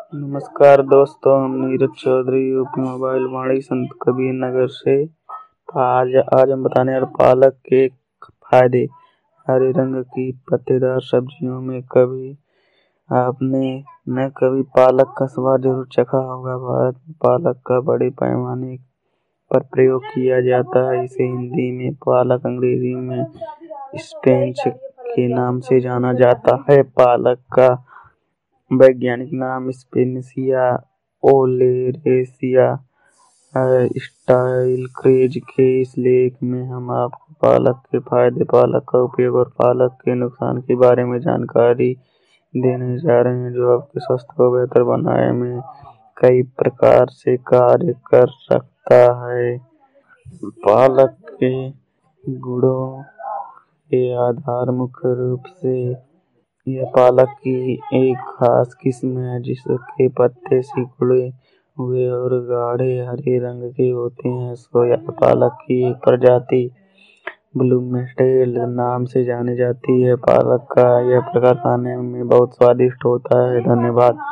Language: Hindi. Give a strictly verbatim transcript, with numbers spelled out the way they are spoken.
नमस्कार दोस्तों, हम नीरज चौधरी यूपी मोबाइल वाणी संत कबीर नगर से। आज आज हम बताने वाले पालक के फायदे। हरे रंग की पत्तेदार सब्जियों में कभी आपने न कभी पालक का स्वाद जरूर चखा होगा। भारत में पालक का बड़े पैमाने पर प्रयोग किया जाता है। इसे हिंदी में पालक, अंग्रेजी में स्पिनच के नाम से जाना जाता है। पालक का वैज्ञानिक नाम स्पिनेसिया ओलेरेसिया स्टाइलक्रेज के इस लेख में हम आपको पालक के फायदे, पालक का उपयोग और पालक के नुकसान के बारे में जानकारी देने जा रहे हैं, जो आपके स्वास्थ्य को बेहतर बनाने में कई प्रकार से कार्य कर सकता है। पालक के गुणों के आधार मुख्य रूप से यह पालक की एक खास किस्म है जिसके पत्ते सिकुड़े हुए और गाढ़े हरे रंग के होते हैं। सोया पालक की एक प्रजाति ब्लूमेटेल नाम से जानी जाती है। पालक का यह प्रकार खाने में बहुत स्वादिष्ट होता है। धन्यवाद।